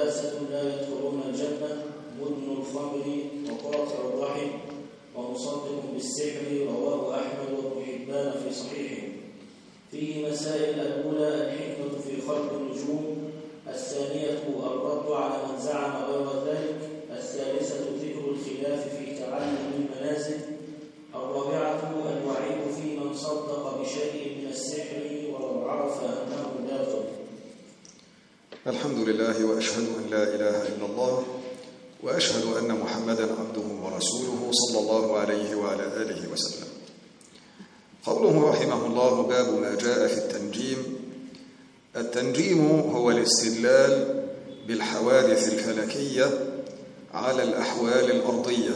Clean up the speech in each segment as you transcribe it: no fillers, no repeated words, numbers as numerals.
ثلاثة لا يدخلون الجنة: مدمن الخمر وقاطع الرحم ومصدق بالسحر. رواه أحمد وابن حبان في صحيحه. فيه مسائل: الأولى الحكمة في خلق النجوم، الثانية الرد على من زعم غير ذلك، الثالثة ذكر الخلاف في تعلم المنازل، الرابعة الوعيد في من صدق بشيء من السحر ولو عرف أنه باطل. الحمد لله، وأشهد أن لا إله إلا الله، وأشهد أن محمدا عبده ورسوله صلى الله عليه وعلى آله وسلم. قوله رحمه الله: باب ما جاء في التنجيم. التنجيم هو الاستدلال بالحوادث الفلكية على الأحوال الأرضية.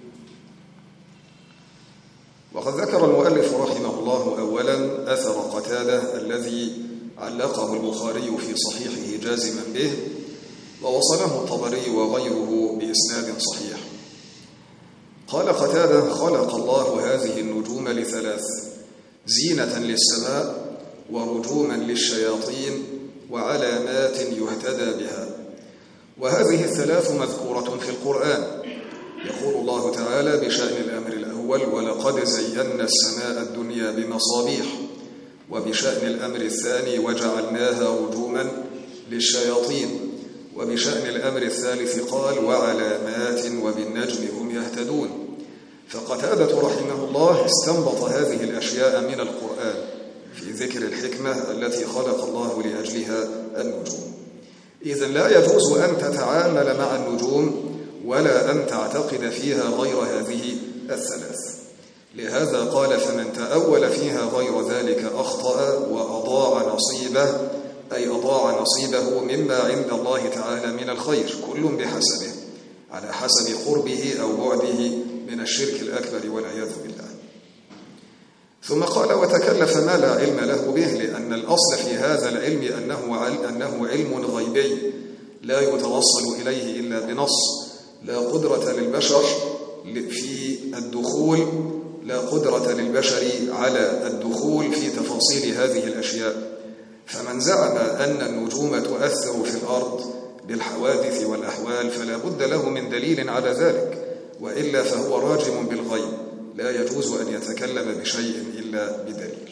وقد ذكر المؤلف رحمه الله أولا أثر قتادة الذي علقه البخاري في صحيحه جازما به، ووصله الطبري وغيره بإسناد صحيح. قال قتادة: خلق الله هذه النجوم لثلاث: زينة للسماء، ورجوما للشياطين، وعلامات يهتدى بها. وهذه الثلاث مذكورة في القرآن. يقول الله تعالى بشأن الأمر الأول: ولقد زينا السماء الدنيا بمصابيح. وبشأن الأمر الثاني: وجعلناها رجوما للشياطين. وبشأن الأمر الثالث قال: وعلامات وبالنجم هم يهتدون. فقتادة رحمه الله استنبط هذه الأشياء من القرآن في ذكر الحكمة التي خلق الله لأجلها النجوم. إذن لا يجوز أن تتعامل مع النجوم ولا أن تعتقد فيها غير هذه الثلاث. لهذا قال: فمن تأول فيها غير ذلك أخطأ وأضاع نصيبه، أي أضاع نصيبه مما عند الله تعالى من الخير، كل بحسبه، على حسب قربه أو بعده من الشرك الأكبر والعياذ بالله. ثم قال: وتكلف ما لا علم له به، لأن الأصل في هذا العلم أنه علم غيبي لا يتوصل إليه إلا بنص. لا قدرة للبشر في الدخول، لا قدرة للبشر على الدخول في تفاصيل هذه الأشياء. فمن زعم أن النجوم تؤثر في الأرض بالحوادث والأحوال فلا بد له من دليل على ذلك، وإلا فهو راجم بالغيب، لا يجوز أن يتكلم بشيء إلا بدليل.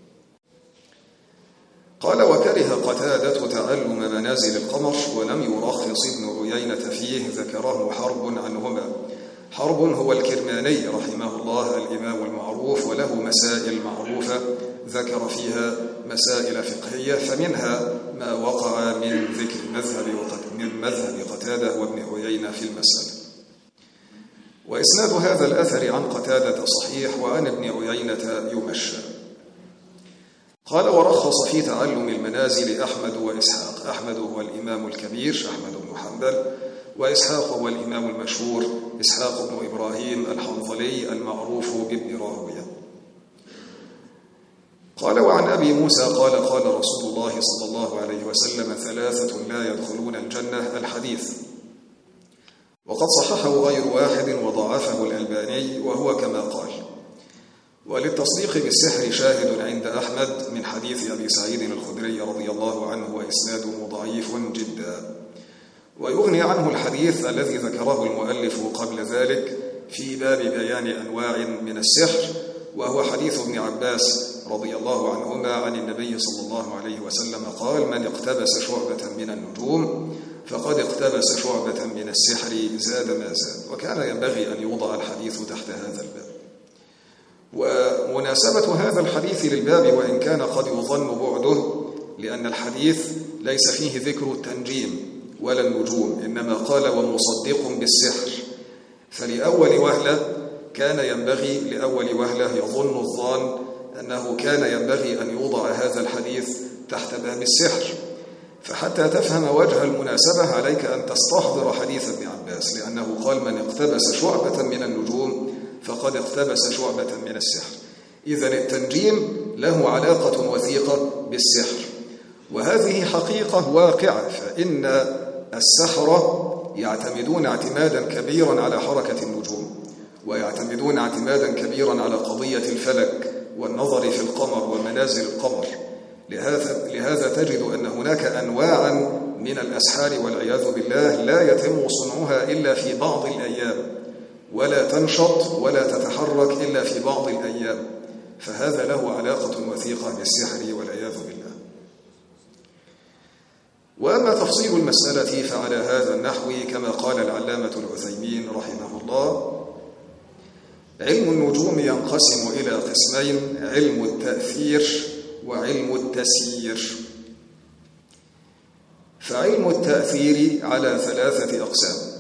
قال: وكره قتادة تعلم منازل القمر، ولم يرخص ابن عيينة فيه، ذكره حرب عنهما. حرب هو الكرماني رحمه الله، الإمام المعروف، وله مسائل معروفة ذكر فيها مسائل فقهية، فمنها ما وقع من ذكر مذهب قتادة وابن عيينة في المسألة. وإسناد هذا الأثر عن قتادة صحيح، وعن ابن عيينة يمشى. قال: ورخص في تعلم المنازل أحمد وإسحاق. أحمد هو الإمام الكبير أحمد بن حنبل، وإسحاق هو الإمام المشهور إسحاق بن إبراهيم الحنظلي المعروف بابن راهويه. قال: وعن أبي موسى قال: قال رسول الله صلى الله عليه وسلم: ثلاثة لا يدخلون الجنة. الحديث. وقد صححه غير واحد وضعفه الألباني، وهو كما قال. وللتصديق بالسحر شاهد عند أحمد من حديث أبي سعيد الخدري رضي الله عنه، وإسناده ضعيف جدا. ويغني عنه الحديث الذي ذكره المؤلف قبل ذلك في باب بيان أنواع من السحر، وهو حديث ابن عباس رضي الله عنهما عن النبي صلى الله عليه وسلم قال: من اقتبس شعبة من النجوم فقد اقتبس شعبة من السحر زاد ما زاد. وكان ينبغي أن يوضع الحديث تحت هذا الباب. ومناسبة هذا الحديث للباب وإن كان قد يظن بعده، لأن الحديث ليس فيه ذكر التنجيم ولا النجوم، إنما قال: ومصدق بالسحر. فلأول وهلة يظن الظان أنه كان ينبغي أن يوضع هذا الحديث تحت باب السحر. فحتى تفهم وجه المناسبة عليك أن تستحضر حديث ابن عباس، لأنه قال: من اقتبس شعبة من النجوم فقد اقتبس شعبة من السحر. إذن التنجيم له علاقة وثيقة بالسحر، وهذه حقيقة واقعة. فإن السحرة يعتمدون اعتمادا كبيرا على حركة النجوم، ويعتمدون اعتمادا كبيرا على قضية الفلك والنظر في القمر ومنازل القمر. لهذا تجد أن هناك أنواعا من الأسحار والعياذ بالله لا يتم صنعها إلا في بعض الأيام، ولا تنشط ولا تتحرك إلا في بعض الأيام، فهذا له علاقة وثيقة بالسحر والعياذ بالله. وأما تفصيل المسألة فعلى هذا النحو كما قال العلامة العثيمين رحمه الله: علم النجوم ينقسم إلى قسمين: علم التأثير وعلم التسيير. فعلم التأثير على 3 أقسام.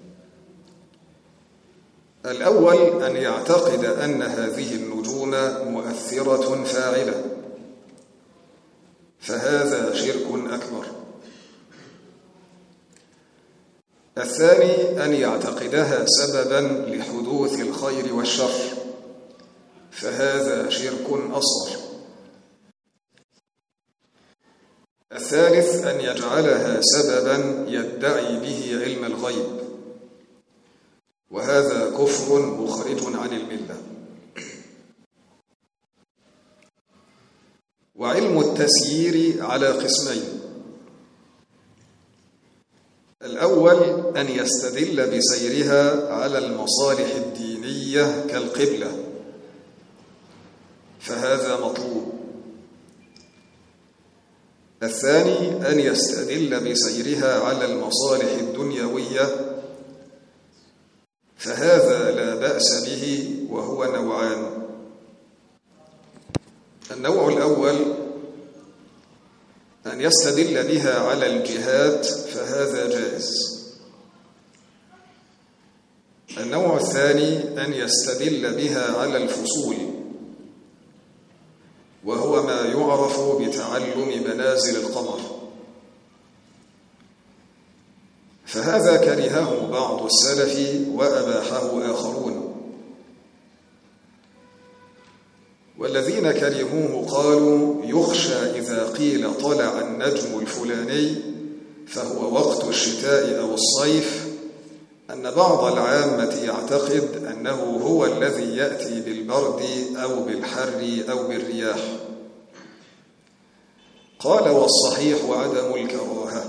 الأول أن يعتقد أن هذه النجوم مؤثرة فاعلة، فهذا شرك أكبر. الثاني أن يعتقدها سببا لحدوث الخير والشر، فهذا شرك أصغر. الثالث أن يجعلها سببا يدعي به علم الغيب، وهذا كفر مخرج عن الملة. وعلم التسيير على قسمين: الأول أن يستدل بسيرها على المصالح الدينية كالقبلة، فهذا مطلوب. الثاني أن يستدل بسيرها على المصالح الدنيوية، فهذا لا بأس به، وهو نوعان. النوع الأول أن يستدل بها على الجهاد، فهذا جائز. النوع الثاني أن يستدل بها على الفصول، وهو ما يعرف بتعلم منازل القمر، فهذا كرهه بعض السلف وأباحه آخرون. والذين كرهوه قالوا: يخشى إذا قيل طلع النجم الفلاني فهو وقت الشتاء أو الصيف أن بعض العامة يعتقد أنه هو الذي يأتي بالبرد أو بالحر أو بالرياح. قال: والصحيح عدم الكراهة.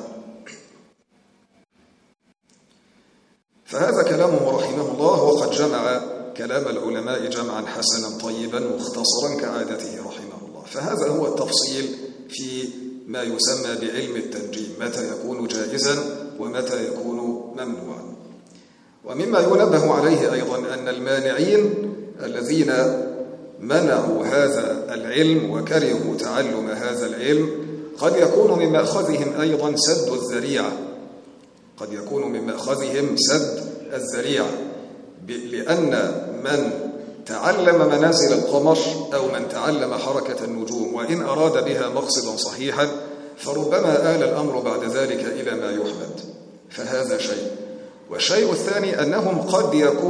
فهذا كلامه رحمه الله، وقد جمع كلام العلماء جمعا حسنا طيبا مختصرا كعادته رحمه الله. فهذا هو التفصيل في ما يسمى بعلم التنجيم، متى يكون جائزا ومتى يكون ممنوعا. ومما ينبه عليه أيضا أن المانعين الذين منعوا هذا العلم وكرهوا تعلم هذا العلم قد يكون من مأخذهم أيضا سد الذريعة، قد يكون من مأخذهم سد الذريعة، لأن من تعلم منازل القمر أو من تعلم حركة النجوم وإن أراد بها مقصدا صحيحا فربما آل الأمر بعد ذلك إلى ما يحمد، فهذا شيء. والشيء الثاني أنهم قد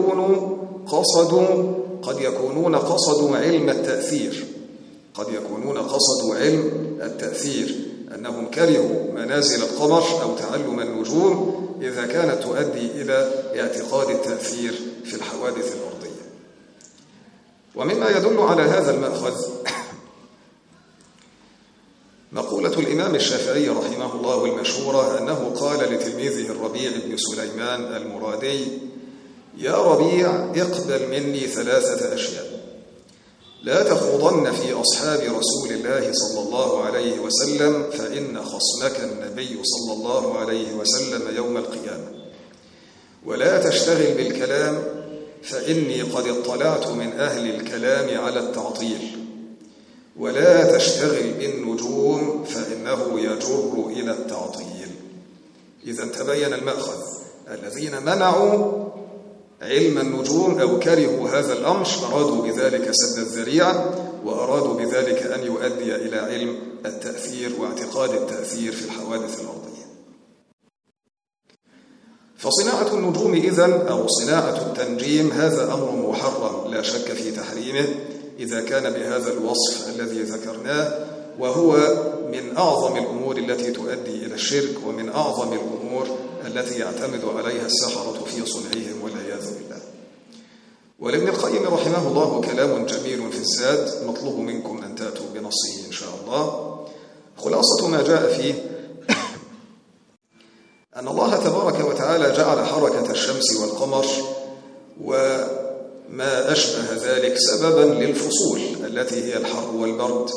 يكونون قصدوا علم التأثير، قد يكونون قصدوا علم التأثير، أنهم كرهوا منازل القمر أو تعلم النجوم إذا كانت تؤدي إلى اعتقاد التأثير في الحوادث الأرضية. ومما يدل على هذا المأخذ مقولة الإمام الشافعي رحمه الله المشهورة، أنه قال لتلميذه الربيع بن سليمان المرادي: يا ربيع، اقبل مني 3 أشياء: لا تخوضن في أصحاب رسول الله صلى الله عليه وسلم فإن خصمك النبي صلى الله عليه وسلم يوم القيامة، ولا تشتغل بالكلام فإني قد اطلعت من أهل الكلام على التعطيل، ولا تشتغل بالنجوم فإنه يجر إلى التعطيل. إذا تبين المأخذ: الذين منعوا علم النجوم أو كرهوا هذا الأمر أرادوا بذلك سد الذريعة، وأرادوا بذلك أن يؤدي إلى علم التأثير واعتقاد التأثير في الحوادث الأرضية. فصناعة النجوم إذن أو صناعة التنجيم هذا أمر محرم لا شك في تحريمه إذا كان بهذا الوصف الذي ذكرناه، وهو من أعظم الأمور التي تؤدي إلى الشرك، ومن أعظم الأمور التي يعتمد عليها السحرة في صنعهم والعياذ بالله. ولابن القيم رحمه الله كلام جميل في الزاد مطلوب منكم أن تأتوا بنصه إن شاء الله. خلاصة ما جاء فيه تعالى جعل حركة الشمس والقمر وما أشبه ذلك سببا للفصول التي هي الحر والبرد،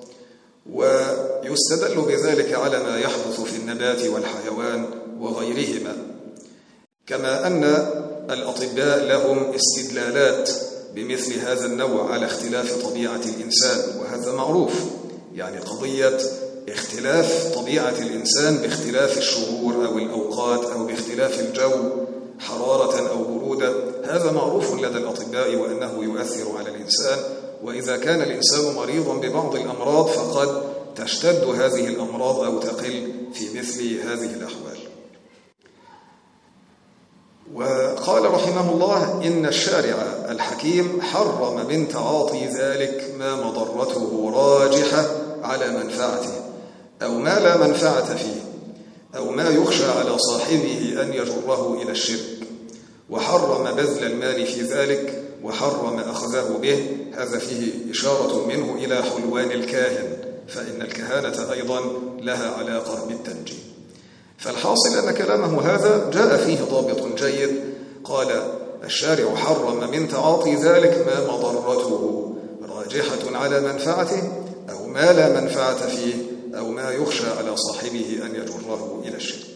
ويستدل بذلك على ما يحدث في النبات والحيوان وغيرهما. كما أن الأطباء لهم استدلالات بمثل هذا النوع على اختلاف طبيعة الإنسان، وهذا معروف، يعني قضية اختلاف طبيعة الإنسان باختلاف الشهور أو الأوقات أو باختلاف الجو حرارة أو برودة، هذا معروف لدى الأطباء وأنه يؤثر على الإنسان، وإذا كان الإنسان مريضا ببعض الأمراض فقد تشتد هذه الأمراض أو تقل في مثل هذه الأحوال. وقال رحمه الله: إن الشارع الحكيم حرم من تعاطي ذلك ما مضرته راجحة على منفعته أو ما لا منفعة فيه أو ما يخشى على صاحبه أن يجره إلى الشرك، وحرم بذل المال في ذلك وحرم أخذه به. هذا فيه إشارة منه إلى حلوان الكاهن، فإن الكهانة أيضا لها علاقة بالتنجيم. فالحاصل أن كلامه هذا جاء فيه ضابط جيد. قال: الشارع حرم من تعاطي ذلك ما مضرته راجحة على منفعته أو ما لا منفعة فيه أو ما يخشى على صاحبه أن يجره إلى الشرك.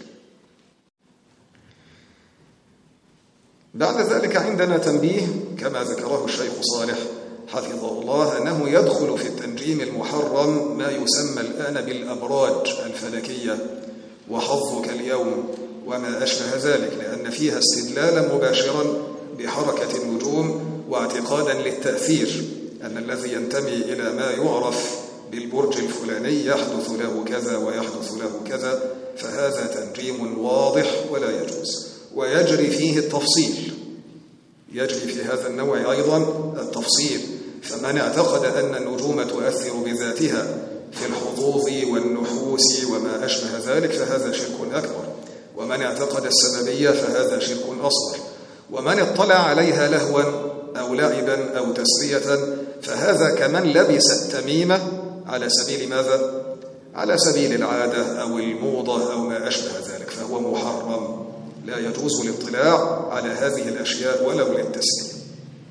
بعد ذلك عندنا تنبيه كما ذكره الشيخ صالح حفظه الله، أنه يدخل في التنجيم المحرم ما يسمى الآن بالأبراج الفلكية وحظك اليوم وما أشبه ذلك، لأن فيها استدلالا مباشرا بحركة النجوم واعتقادا للتأثير، أن الذي ينتمي إلى ما يعرف بالبرج الفلاني يحدث له كذا ويحدث له كذا، فهذا تنجيم واضح ولا يجوز، ويجري فيه التفصيل، يجري في هذا النوع أيضا التفصيل. فمن اعتقد أن النجوم تؤثر بذاتها في الحظوظ والنحوس وما أشبه ذلك فهذا شرك أكبر، ومن اعتقد السببية فهذا شرك أصغر، ومن اطلع عليها لهوا أو لعبا أو تسلية فهذا كمن لبس التميمة على سبيل ماذا؟ على سبيل العادة أو الموضة أو ما أشبه ذلك، فهو محرم، لا يجوز الاطلاع على هذه الأشياء ولو للتسلية.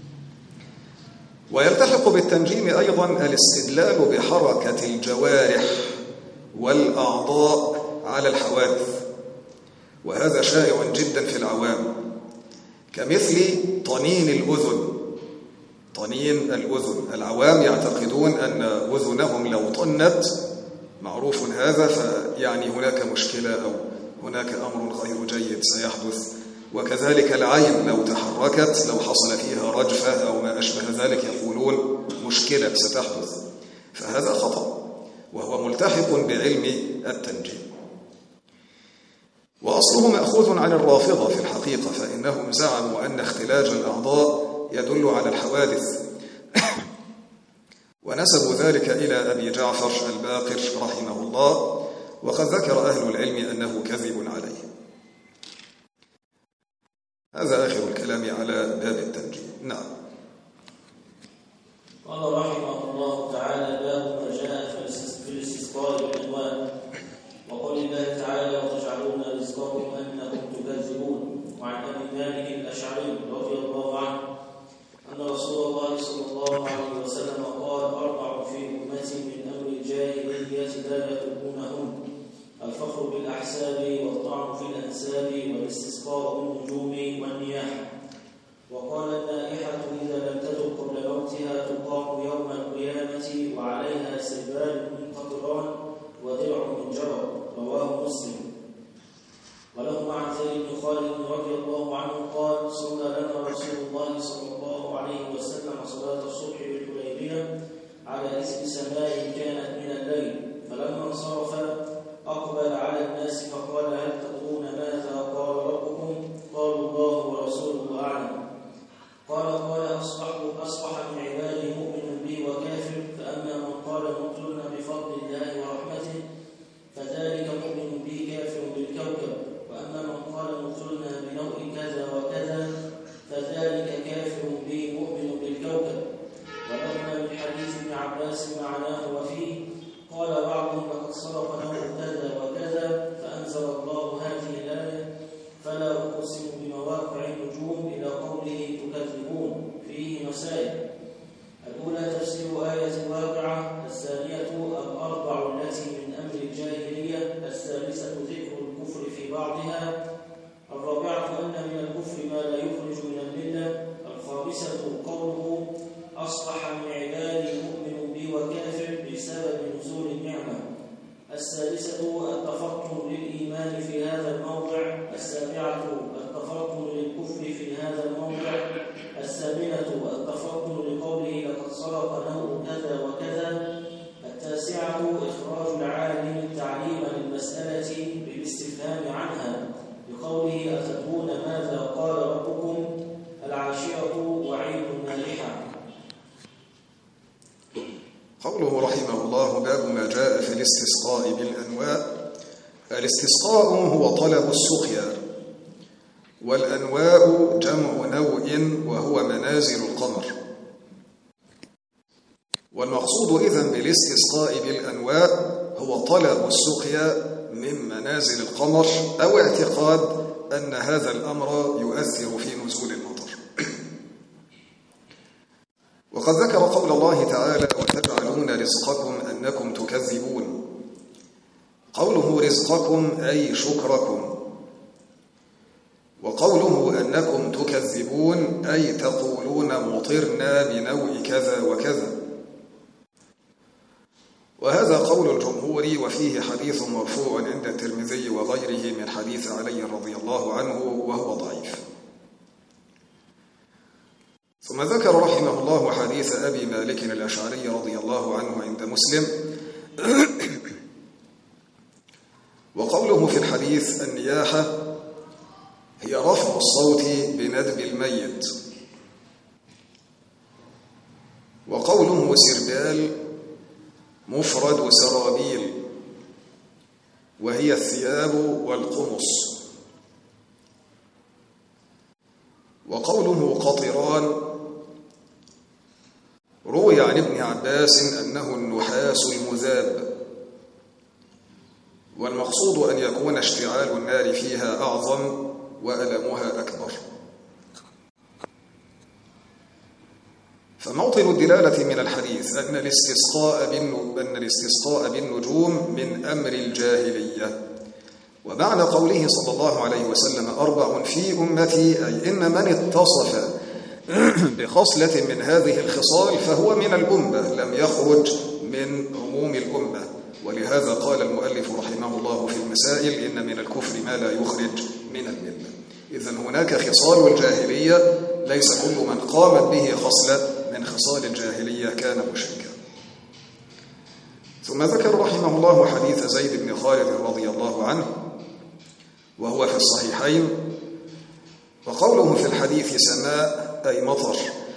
ويلتحق بالتنجيم أيضا الاستدلال بحركة الجوارح والأعضاء على الحوادث، وهذا شائع جدا في العوام، كمثل طنين الأذن. طنين الأذن، العوام يعتقدون أن أذنهم لو طنت، معروف هذا، فيعني هناك مشكلة أو هناك أمر غير جيد سيحدث. وكذلك العين لو تحركت، لو حصل فيها رجفة أو ما أشبه ذلك، يقولون مشكلة ستحدث، فهذا خطأ وهو ملتحق بعلم التنجيم. وأصله مأخوذ عن الرافضة في الحقيقة، فإنهم زعموا أن اختلاج الأعضاء يدل على الحوادث، ونسبوا ذلك إلى أبي جعفر الباقر رحمه الله، وقد ذكر أهل العلم أنه كذب عليه. هذا آخر الكلام على باب التنجيم. نعم. قال رحمه الله تعالى: باب ما جاء في الاستسقاء بالعنوان، وقول الله تعالى: وتجعلون رزقكم أنكم تكذبون. وعن أبي مالك الأشعري رضي الله عنه أن رسول الله صلى الله عليه وسلم قال: أربع في أمتي من أمر الجاهلية لا يتركونهن: الفخر بالأحساب، والطعن في الأنساب، والاستسقاء بالنجوم والنياحة. وقال: النائحة إذا لم تتب قبل موتها تقام يوم القيامة وعليها سربال من قطران ودرع من جرب. رواه مسلم. وله عن زيد بن خالد رضي الله عنه قال: صلى لنا رسول الله صلى الله عليه وسلم صلاة الصبح بالحديبية على إثر سماء كانت من الليل، فلما انصرف أقبل على الناس فقال: هل تدرون ماذا قال ربكم؟ قالوا: الله ورسوله أعلم. قال: أصبح من عبادي مؤمن بي وكافر، فأما من قال مقتلنا بفضل الله ورحمته فذلك مؤمن بي كافر بالكوكب، وأما من قال مقتلنا بنوء كذا وكذا فذلك كافر بي مؤمن بالكوكب. ولما من حديث ابن عباس معناه وفيه قال بعضهم: لقد صرف نوء كذا وكذا، فأنزل الله الله باب ما جاء في الاستسقاء بالأنواء. الاستسقاء هو طلب السقيا، والأنواء جمع نوء وهو منازل القمر. والمقصود إذن بالاستسقاء بالأنواء هو طلب السقيا من منازل القمر، أو اعتقاد أن هذا الأمر يؤثر في نزول المطر. وقد ذكر قول الله تعالى: وتجعلون رزقكم أنكم تكذبون. قوله رزقكم أي شكركم، وقوله أنكم تكذبون أي تقولون مطرنا بنوع كذا وكذا. وهذا قول الجمهور، وفيه حديث مرفوع عند الترمذي وغيره من حديث علي رضي الله عنه وهو ضعيف. ثم ذكر رحمه الله حديث أبي مالك الأشعري رضي الله عنه عند مسلم. وقوله في الحديث: النياحة هي رفع الصوت بندب الميت. وقوله سربال مفرد سرابيل، وهي الثياب والقمص. وقوله قطران روي عن ابن عباس أنه النحاس المذاب، والمقصود أن يكون اشتعال النار فيها أعظم وألمها أكبر. فموطن الدلالة من الحديث أن الاستسقاء بالنجوم من أمر الجاهلية. ومعنى قوله صلى الله عليه وسلم: 4 في أمتي، أي إن من اتصف بخصلة من هذه الخصال فهو من الأمة، لم يخرج من عموم الأمة. ولهذا قال المؤلف رحمه الله في المسائل: إن من الكفر ما لا يخرج من الملة. إذن هناك خصال الجاهلية ليس كل من قامت به خصلة من خصال الجاهلية كان مشركا. ثم ذكر رحمه الله حديث زيد بن خالد رضي الله عنه وهو في الصحيحين. وقوله في الحديث سماء أي مطر.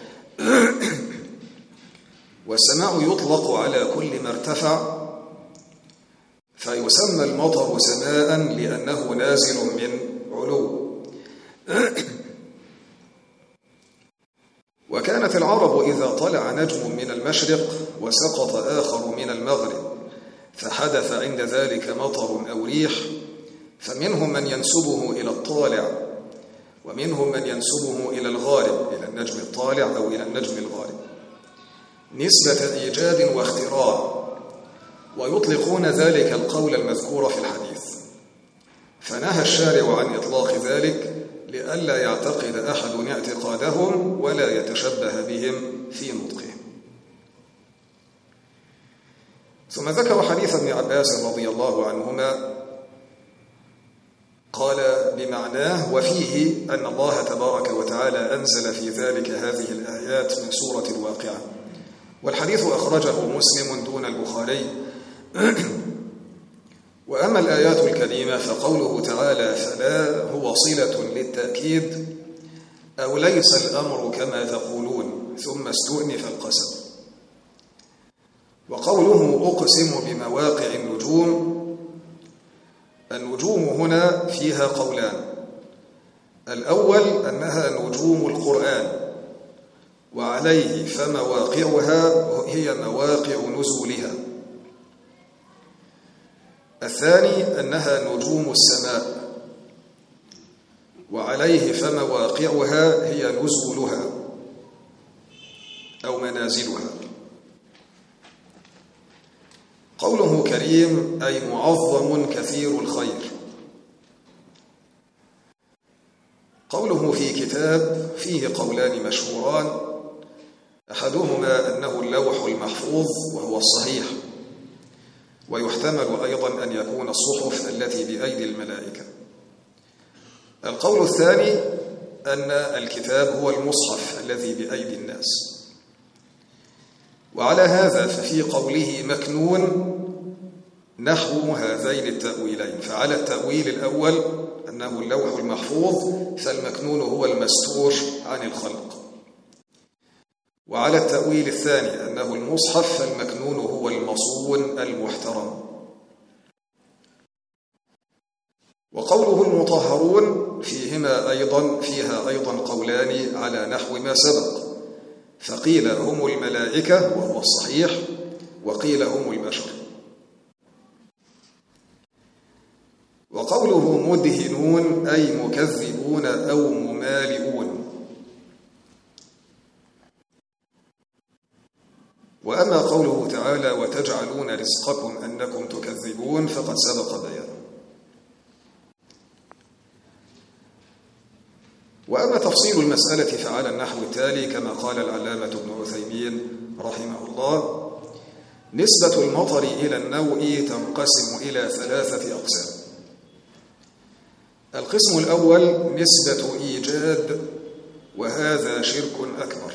والسماء يطلق على كل ما ارتفع، فيسمى المطر سماء لأنه نازل من علو. وكانت العرب إذا طلع نجم من المشرق وسقط آخر من المغرب فحدث عند ذلك مطر أو ريح، فمنهم من ينسبه إلى الطالع، ومنهم من ينسبه إلى الغارب، إلى النجم الطالع أو إلى النجم الغارب، نسبة إيجاد واختراع. ويطلقون ذلك القول المذكور في الحديث، فنهى الشارع عن إطلاق ذلك لئلا يعتقد أحد اعتقادهم ولا يتشبه بهم في نطقهم. ثم ذكر حديث ابن عباس رضي الله عنهما قال بمعناه: وفيه أن الله تبارك وتعالى أنزل في ذلك هذه الآيات من سورة الواقعة. والحديث أخرجه مسلم دون البخاري. وأما الآيات الكريمة فقوله تعالى: فلا هو صلة للتأكيد، أو ليس الأمر كما تقولون، ثم استؤنف القسم. وقوله أقسم بمواقع النجوم، النجوم هنا فيها قولان: الأول أنها نجوم القرآن، وعليه فمواقعها هي مواقع نزولها. الثاني أنها نجوم السماء، وعليه فمواقعها هي نزولها أو منازلها. قوله كريم أي معظم كثير الخير. قوله في كتاب فيه قولان مشهوران، أحدهما أنه اللوح المحفوظ وهو الصحيح، ويحتمل أيضا أن يكون الصحف التي بأيدي الملائكة. القول الثاني أن الكتاب هو المصحف الذي بأيدي الناس. وعلى هذا ففي قوله مكنون نحو هذين التأويلين. فعلى التأويل الأول أنه اللوح المحفوظ، فالمكنون هو المستور عن الخلق. وعلى التأويل الثاني أنه المصحف، فالمكنون هو والمصون المحترم. وقوله المطهرون فيها أيضا قولان على نحو ما سبق، فقيل هم الملائكة وهو الصحيح، وقيل هم البشر. وقوله مدهنون أي مكذبون أو ممالئون. وأما قوله تعالى وتجعلون رزقكم أنكم تكذبون فقد سبق بيانه. وأما تفصيل المسألة فعلى النحو التالي كما قال العلامة ابن عثيمين رحمه الله: نسبة المطر إلى النوء تنقسم إلى 3 أقسام. القسم الأول نسبة إيجاد، وهذا شرك أكبر.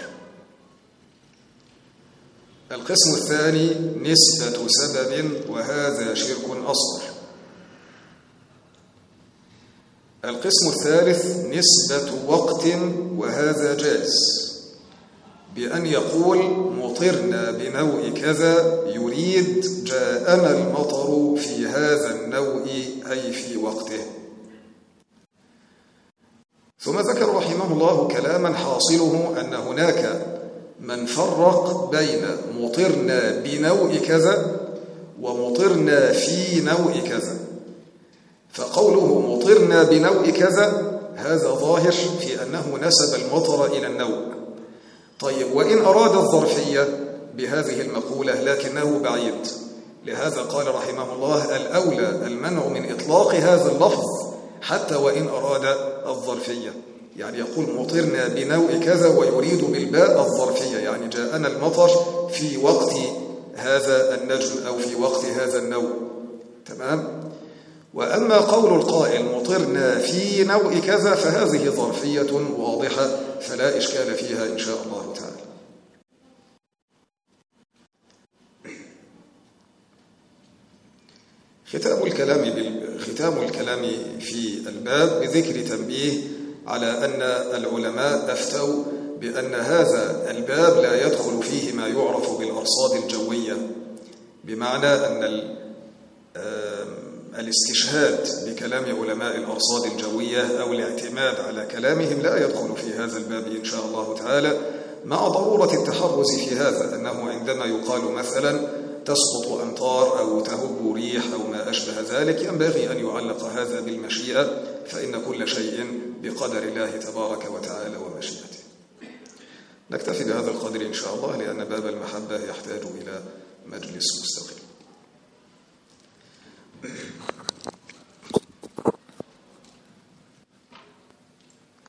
القسم الثاني نسبة سبب، وهذا شرك أصغر. القسم الثالث نسبة وقت، وهذا جائز، بأن يقول مطرنا بنوء كذا يريد جاءنا المطر في هذا النوء أي في وقته. ثم ذكر رحمه الله كلاما حاصله أن هناك من فرق بين مطرنا بنوء كذا ومطرنا في نوء كذا. فقوله مطرنا بنوء كذا هذا ظاهر في أنه نسب المطر إلى النوء. طيب، وإن أراد الظرفية بهذه المقولة لكنه بعيد، لهذا قال رحمه الله الأولى المنع من إطلاق هذا اللفظ حتى وإن أراد الظرفية، يعني يقول مطرنا بنوء كذا ويريد بالباء الظرفية، يعني جاءنا المطر في وقت هذا النجم أو في وقت هذا النوء. تمام؟ وأما قول القائل مطرنا في نوء كذا فهذه ظرفية واضحة فلا إشكال فيها إن شاء الله تعالى. ختام الكلام في الباب بذكر تنبيه على أن العلماء أفتوا بأن هذا الباب لا يدخل فيه ما يعرف بالأرصاد الجوية، بمعنى أن الاستشهاد بكلام علماء الأرصاد الجوية أو الاعتماد على كلامهم لا يدخل في هذا الباب إن شاء الله تعالى، مع ضرورة التحرز في هذا، أنه عندما يقال مثلا تسقط أمطار أو تهب ريح أو ما أشبه ذلك ينبغي أن يعلق هذا بالمشيئة، فإن كل شيء بقدر الله تبارك وتعالى ومشيئته. نكتفي بهذا القدر إن شاء الله، لأن باب المحبة يحتاج إلى مجلس مستقل.